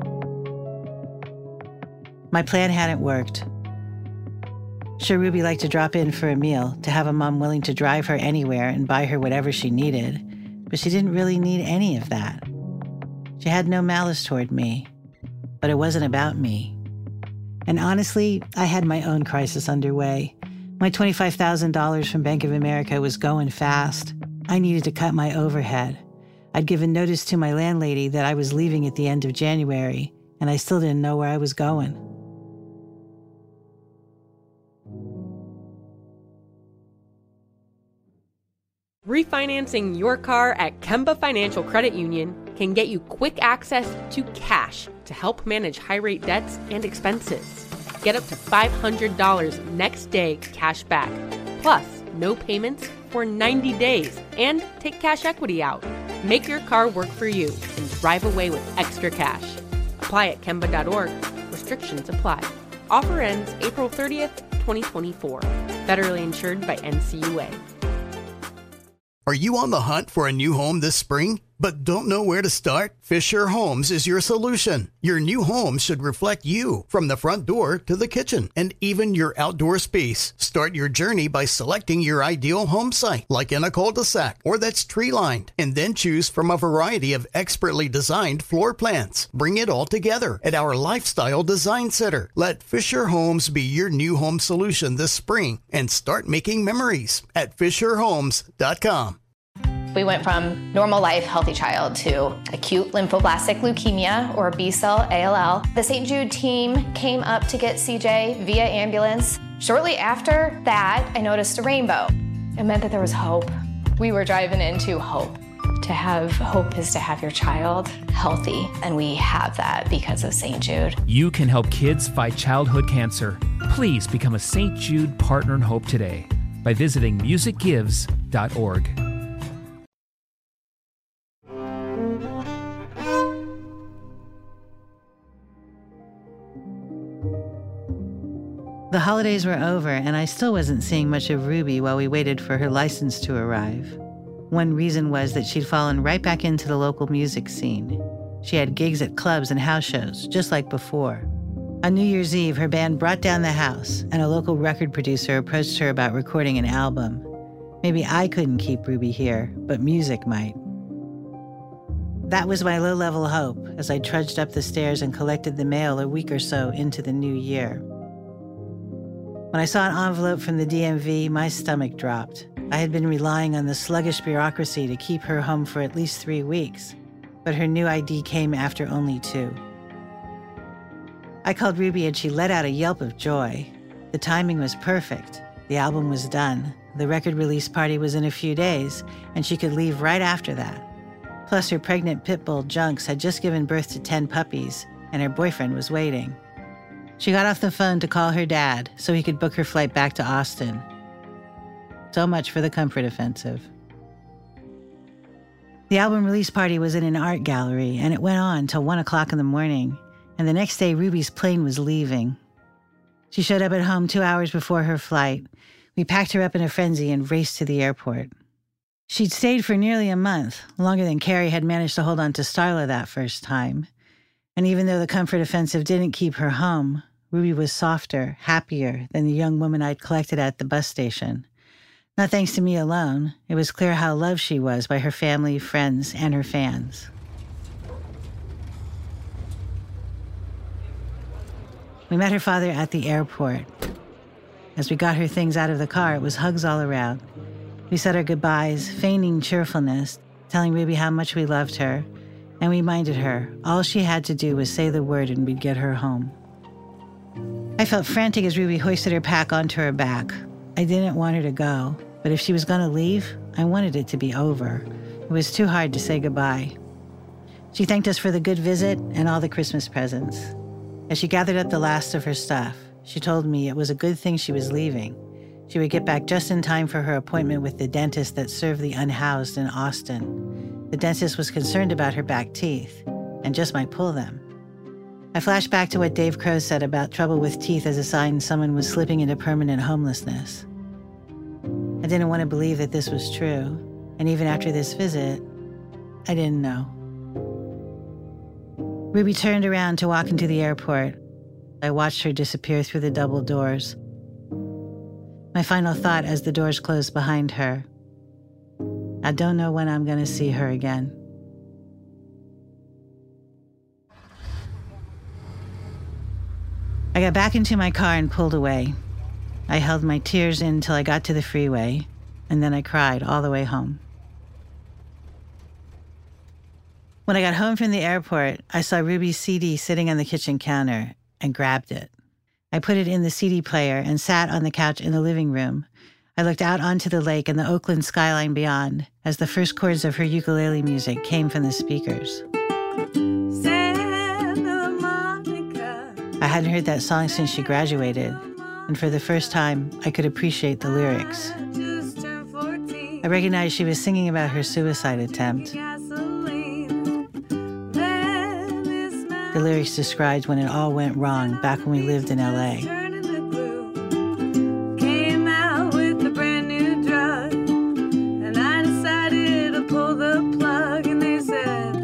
My plan hadn't worked. Sure, Ruby liked to drop in for a meal, to have a mom willing to drive her anywhere and buy her whatever she needed, but she didn't really need any of that. She had no malice toward me, but it wasn't about me. And honestly, I had my own crisis underway. My $25,000 from Bank of America was going fast. I needed to cut my overhead. I'd given notice to my landlady that I was leaving at the end of January, and I still didn't know where I was going. Refinancing your car at Kemba Financial Credit Union can get you quick access to cash to help manage high-rate debts and expenses. Get up to $500 next day cash back, plus no payments for 90 days, and take cash equity out. Make your car work for you and drive away with extra cash. Apply at Kemba.org. Restrictions apply. Offer ends April 30th, 2024. Federally insured by NCUA. Are you on the hunt for a new home this spring, but don't know where to start? Fisher Homes is your solution. Your new home should reflect you, from the front door to the kitchen, and even your outdoor space. Start your journey by selecting your ideal home site, like in a cul-de-sac or that's tree-lined, and then choose from a variety of expertly designed floor plans. Bring it all together at our Lifestyle Design Center. Let Fisher Homes be your new home solution this spring and start making memories at FisherHomes.com. We went from normal life, healthy child to acute lymphoblastic leukemia, or B-cell ALL. The St. Jude team came up to get CJ via ambulance. Shortly after that, I noticed a rainbow. It meant that there was hope. We were driving into hope. To have hope is to have your child healthy, and we have that because of St. Jude. You can help kids fight childhood cancer. Please become a St. Jude Partner in Hope today by visiting musicgives.org. The holidays were over, and I still wasn't seeing much of Ruby while we waited for her license to arrive. One reason was that she'd fallen right back into the local music scene. She had gigs at clubs and house shows, just like before. On New Year's Eve, her band brought down the house, and a local record producer approached her about recording an album. Maybe I couldn't keep Ruby here, but music might. That was my low-level hope as I trudged up the stairs and collected the mail a week or so into the new year. When I saw an envelope from the DMV, my stomach dropped. I had been relying on the sluggish bureaucracy to keep her home for at least 3 weeks, but her new ID came after only 2. I called Ruby and she let out a yelp of joy. The timing was perfect. The album was done. The record release party was in a few days, and she could leave right after that. Plus, her pregnant pit bull, Junks, had just given birth to 10 puppies, and her boyfriend was waiting. She got off the phone to call her dad so he could book her flight back to Austin. So much for the comfort offensive. The album release party was in an art gallery, and it went on till 1 o'clock in the morning, and the next day Ruby's plane was leaving. She showed up at home 2 hours before her flight. We packed her up in a frenzy and raced to the airport. She'd stayed for nearly a month, longer than Carrie had managed to hold on to Starla that first time. And even though the comfort offensive didn't keep her home, Ruby was softer, happier than the young woman I'd collected at the bus station. Not thanks to me alone. It was clear how loved she was by her family, friends, and her fans. We met her father at the airport. As we got her things out of the car, it was hugs all around. We said our goodbyes, feigning cheerfulness, telling Ruby how much we loved her, and we reminded her all she had to do was say the word and we'd get her home. I felt frantic as Ruby hoisted her pack onto her back. I didn't want her to go, but if she was going to leave, I wanted it to be over. It was too hard to say goodbye. She thanked us for the good visit and all the Christmas presents. As she gathered up the last of her stuff, she told me it was a good thing she was leaving. She would get back just in time for her appointment with the dentist that served the unhoused in Austin. The dentist was concerned about her back teeth and just might pull them. I flashed back to what Dave Crow said about trouble with teeth as a sign someone was slipping into permanent homelessness. I didn't want to believe that this was true, and even after this visit, I didn't know. Ruby turned around to walk into the airport. I watched her disappear through the double doors. My final thought as the doors closed behind her: I don't know when I'm going to see her again. I got back into my car and pulled away. I held my tears in till I got to the freeway, and then I cried all the way home. When I got home from the airport, I saw Ruby's CD sitting on the kitchen counter and grabbed it. I put it in the CD player and sat on the couch in the living room. I looked out onto the lake and the Oakland skyline beyond as the first chords of her ukulele music came from the speakers. I hadn't heard that song since she graduated, and for the first time, I could appreciate the lyrics. I recognized she was singing about her suicide attempt. The lyrics described when it all went wrong back when we lived in LA. Came out with a brand new drug, and I decided to pull the plug, and they said,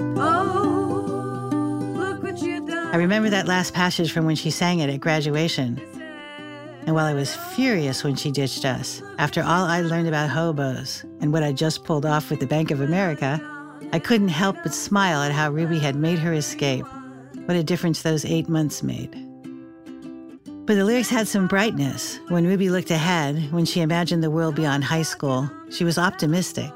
oh, look what you done. I remember that last passage from when she sang it at graduation. And while I was furious when she ditched us, after all I learned about hobos and what I just pulled off with the Bank of America, I couldn't help but smile at how Ruby had made her escape. What a difference those 8 months made. But the lyrics had some brightness. When Ruby looked ahead, when she imagined the world beyond high school, she was optimistic.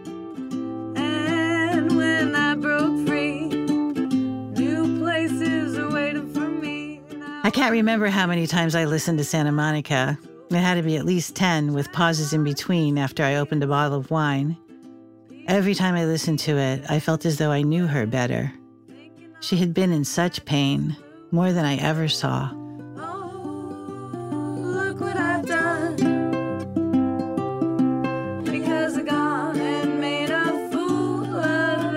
And when I broke free, new places are waiting for me. I can't remember how many times I listened to Santa Monica. It had to be at least 10, with pauses in between after I opened a bottle of wine. Every time I listened to it, I felt as though I knew her better. She had been in such pain, more than I ever saw. Look what I've done, because I gone and made a fool of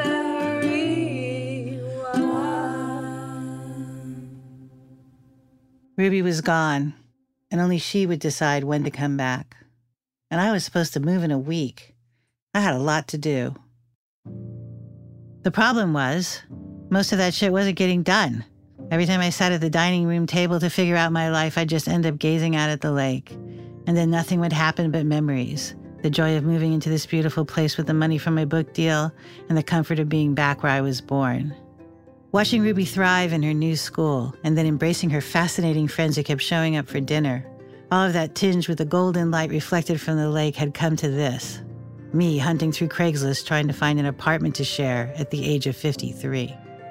everyone. Ruby was gone, and only she would decide when to come back. And I was supposed to move in a week. I had a lot to do. The problem was, most of that shit wasn't getting done. Every time I sat at the dining room table to figure out my life, I'd just end up gazing out at the lake. And then nothing would happen but memories. The joy of moving into this beautiful place with the money from my book deal and the comfort of being back where I was born. Watching Ruby thrive in her new school and then embracing her fascinating friends who kept showing up for dinner. All of that tinged with the golden light reflected from the lake had come to this. Me hunting through Craigslist trying to find an apartment to share at the age of 53.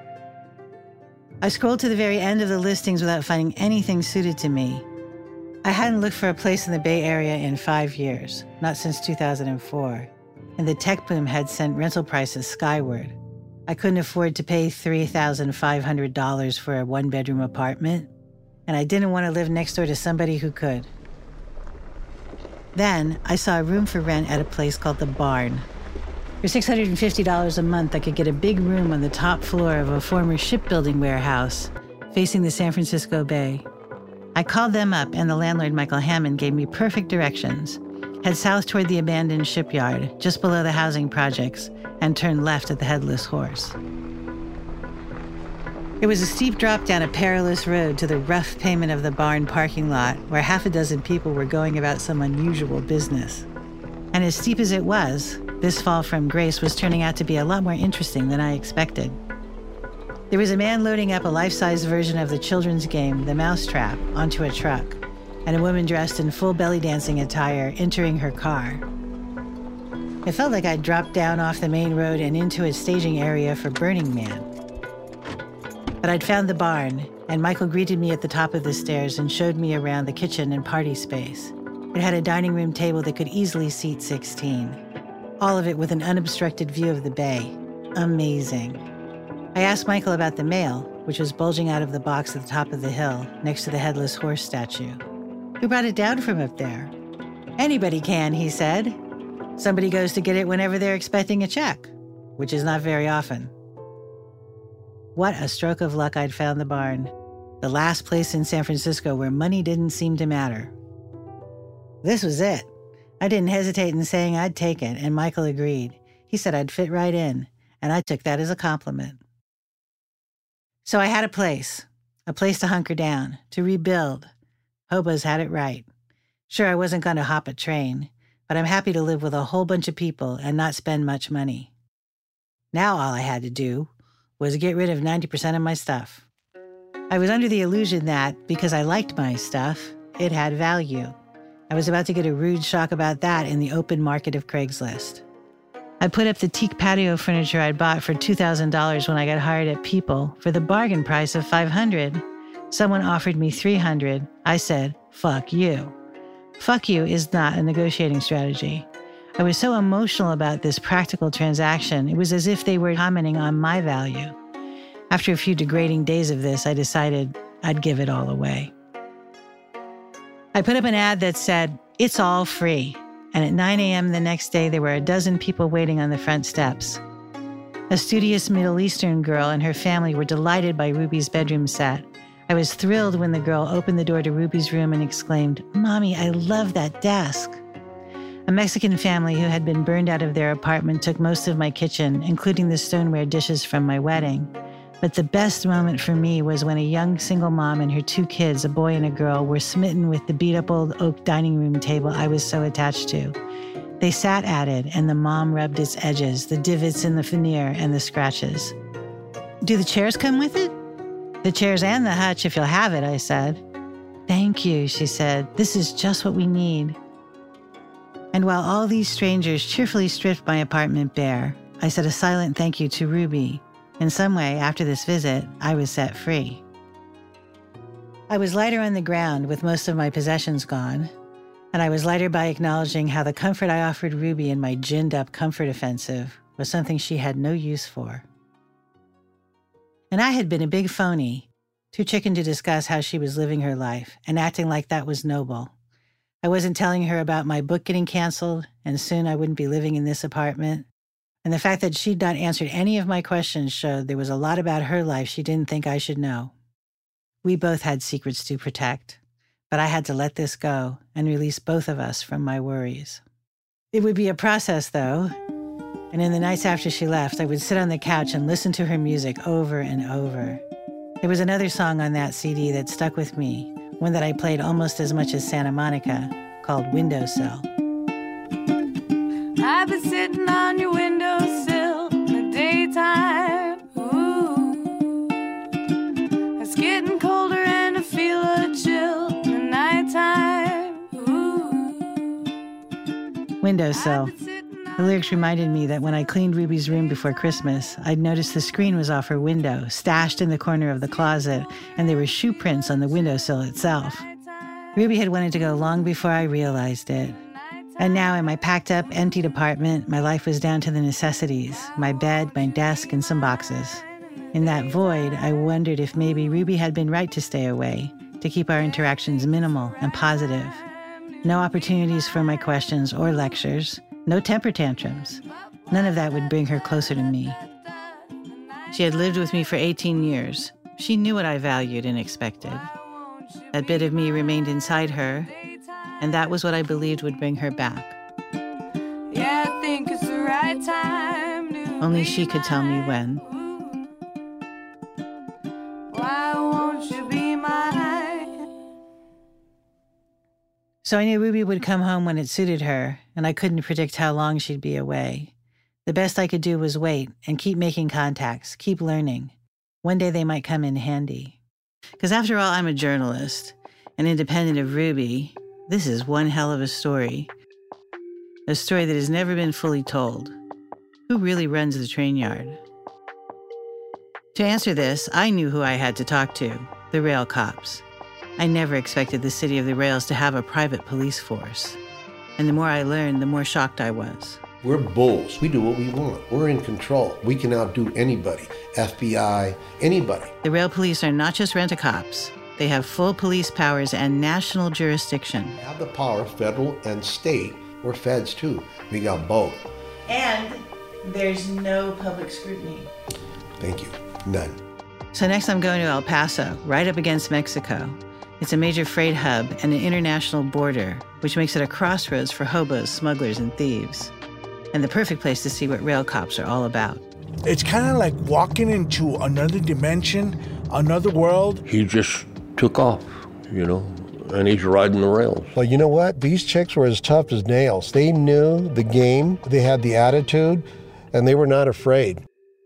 I scrolled to the very end of the listings without finding anything suited to me. I hadn't looked for a place in the Bay Area in 5 years, not since 2004, and the tech boom had sent rental prices skyward. I couldn't afford to pay $3,500 for a one-bedroom apartment, and I didn't want to live next door to somebody who could. Then I saw a room for rent at a place called The Barn. For $650 a month, I could get a big room on the top floor of a former shipbuilding warehouse facing the San Francisco Bay. I called them up, and the landlord, Michael Hammond, gave me perfect directions. Head south toward the abandoned shipyard, just below the housing projects, and turn left at the Headless Horse. It was a steep drop down a perilous road to the rough pavement of the barn parking lot, where half a dozen people were going about some unusual business. And as steep as it was, this fall from grace was turning out to be a lot more interesting than I expected. There was a man loading up a life-size version of the children's game, The Mousetrap, onto a truck, and a woman dressed in full belly dancing attire entering her car. It felt like I'd dropped down off the main road and into a staging area for Burning Man. But I'd found the barn, and Michael greeted me at the top of the stairs and showed me around the kitchen and party space. It had a dining room table that could easily seat 16. All of it with an unobstructed view of the bay. Amazing. I asked Michael about the mail, which was bulging out of the box at the top of the hill, next to the Headless Horse statue. Who brought it down from up there? Anybody can, he said. Somebody goes to get it whenever they're expecting a check, which is not very often. What a stroke of luck I'd found the barn. The last place in San Francisco where money didn't seem to matter. This was it. I didn't hesitate in saying I'd take it, and Michael agreed. He said I'd fit right in, and I took that as a compliment. So I had a place to hunker down, to rebuild. Hobos had it right. Sure, I wasn't going to hop a train, but I'm happy to live with a whole bunch of people and not spend much money. Now all I had to do was get rid of 90% of my stuff. I was under the illusion that, because I liked my stuff, it had value. I was about to get a rude shock about that in the open market of Craigslist. I put up the teak patio furniture I'd bought for $2,000 when I got hired at People for the bargain price of $500. Someone offered me $300. I said, fuck you. Fuck you is not a negotiating strategy. I was so emotional about this practical transaction, it was as if they were commenting on my value. After a few degrading days of this, I decided I'd give it all away. I put up an ad that said, "It's all free." And at 9 a.m. the next day, there were a dozen people waiting on the front steps. A studious Middle Eastern girl and her family were delighted by Ruby's bedroom set. I was thrilled when the girl opened the door to Ruby's room and exclaimed, "Mommy, I love that desk." A Mexican family who had been burned out of their apartment took most of my kitchen, including the stoneware dishes from my wedding. But the best moment for me was when a young single mom and her 2 kids, a boy and a girl, were smitten with the beat-up old oak dining room table I was so attached to. They sat at it, and the mom rubbed its edges, the divots in the veneer, and the scratches. "Do the chairs come with it?" "The chairs and the hutch, if you'll have it," I said. "Thank you," she said. "This is just what we need." And while all these strangers cheerfully stripped my apartment bare, I said a silent thank you to Ruby. In some way, after this visit, I was set free. I was lighter on the ground with most of my possessions gone, and I was lighter by acknowledging how the comfort I offered Ruby in my ginned-up comfort offensive was something she had no use for. And I had been a big phony, too chicken to discuss how she was living her life and acting like that was noble. I wasn't telling her about my book getting canceled, and soon I wouldn't be living in this apartment. And the fact that she'd not answered any of my questions showed there was a lot about her life she didn't think I should know. We both had secrets to protect, but I had to let this go and release both of us from my worries. It would be a process, though, and in the nights after she left, I would sit on the couch and listen to her music over and over. There was another song on that CD that stuck with me, one that I played almost as much as Santa Monica, called Windowsill. I've been sitting on your windowsill in the daytime. Ooh, it's getting colder and I feel a chill in the nighttime. Ooh, Windowsill. The lyrics reminded me that when I cleaned Ruby's room before Christmas, I'd noticed the screen was off her window, stashed in the corner of the closet, and there were shoe prints on the windowsill itself. Ruby had wanted to go long before I realized it. And now in my packed up, emptied apartment, my life was down to the necessities, my bed, my desk, and some boxes. In that void, I wondered if maybe Ruby had been right to stay away, to keep our interactions minimal and positive. No opportunities for my questions or lectures, no temper tantrums. None of that would bring her closer to me. She had lived with me for 18 years. She knew what I valued and expected. That bit of me remained inside her, and that was what I believed would bring her back. yeah, I think it's the right time to Only she could tell me when. Why won't you be mine? So I knew Ruby would come home when it suited her, and I couldn't predict how long she'd be away. The best I could do was wait and keep making contacts, keep learning. One day they might come in handy. Because after all, I'm a journalist, and independent of Ruby, this is one hell of a story. A story that has never been fully told. Who really runs the train yard? To answer this, I knew who I had to talk to, the rail cops. I never expected the city of the rails to have a private police force. And the more I learned, the more shocked I was. We're bulls. We do what we want. We're in control. We can outdo anybody, FBI, anybody. The rail police are not just rent-a-cops. They have full police powers and national jurisdiction. We have the power, federal and state. We're feds too. We got both. And there's no public scrutiny. Thank you. None. So next I'm going to El Paso, right up against Mexico. It's a major freight hub and an international border, which makes it a crossroads for hobos, smugglers, and thieves. And the perfect place to see what rail cops are all about. It's kind of like walking into another dimension, another world. He just took off, and he's riding the rails. Well, you know what? These chicks were as tough as nails. They knew the game, they had the attitude, and they were not afraid.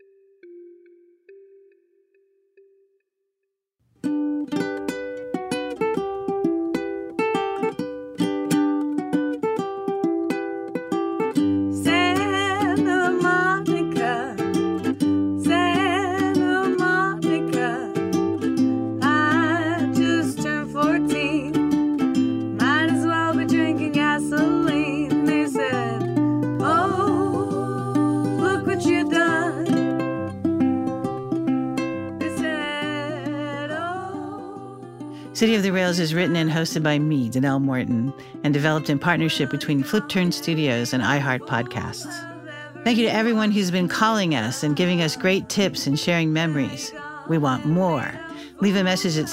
City of the Rails is written and hosted by me, Danelle Morton, and developed in partnership between Flip Turn Studios and iHeart Podcasts. Thank you to everyone who's been calling us and giving us great tips and sharing memories. We want more. Leave a message at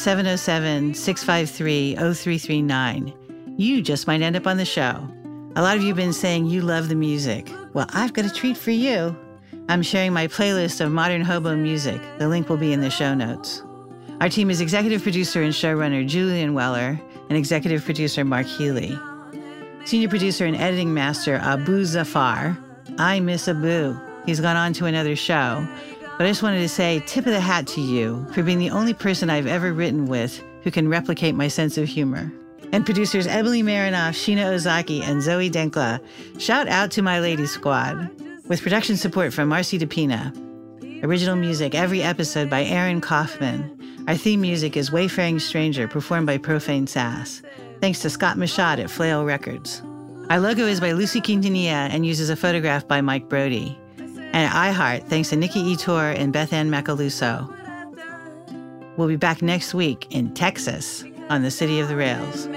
707-653-0339. You just might end up on the show. A lot of you have been saying you love the music. Well, I've got a treat for you. I'm sharing my playlist of modern hobo music. The link will be in the show notes. Our team is executive producer and showrunner Julian Weller and executive producer Mark Healy. Senior producer and editing master Abu Zafar. I miss Abu. He's gone on to another show. But I just wanted to say tip of the hat to you for being the only person I've ever written with who can replicate my sense of humor. And producers Emily Marinoff, Sheena Ozaki, and Zoe Denkla. Shout out to my lady squad. With production support from Marcy DePina. Original music every episode by Aaron Kaufman. Our theme music is Wayfaring Stranger, performed by Profane Sass. Thanks to Scott Machad at Flail Records. Our logo is by Lucy Quintanilla and uses a photograph by Mike Brody. And at iHeart, thanks to Nikki Etor and Beth Ann Macaluso. We'll be back next week in Texas on the City of the Rails.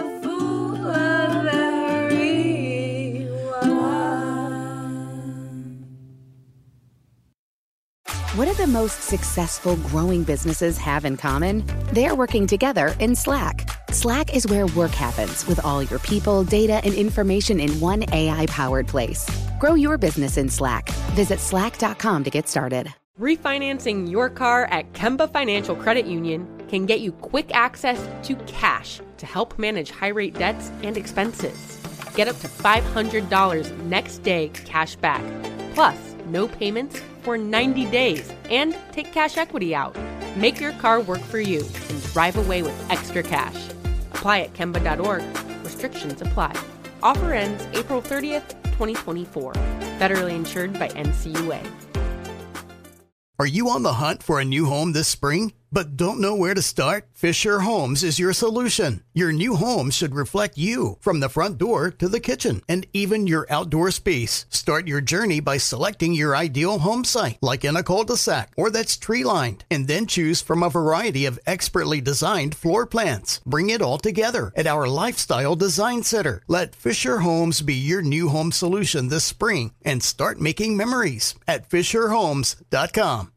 What do the most successful growing businesses have in common? They're working together in Slack. Slack is where work happens with all your people, data, and information in one AI-powered place. Grow your business in Slack. Visit slack.com to get started. Refinancing your car at Kemba Financial Credit Union can get you quick access to cash to help manage high-rate debts and expenses. Get up to $500 next day cash back, plus no payments for 90 days, and take cash equity out. Make your car work for you and drive away with extra cash. Apply at Kemba.org. Restrictions apply. Offer ends April 30th, 2024. Federally insured by NCUA. Are you on the hunt for a new home this spring, but don't know where to start? Fisher Homes is your solution. Your new home should reflect you, from the front door to the kitchen, and even your outdoor space. Start your journey by selecting your ideal home site, like in a cul-de-sac or that's tree-lined, and then choose from a variety of expertly designed floor plans. Bring it all together at our Lifestyle Design Center. Let Fisher Homes be your new home solution this spring and start making memories at FisherHomes.com.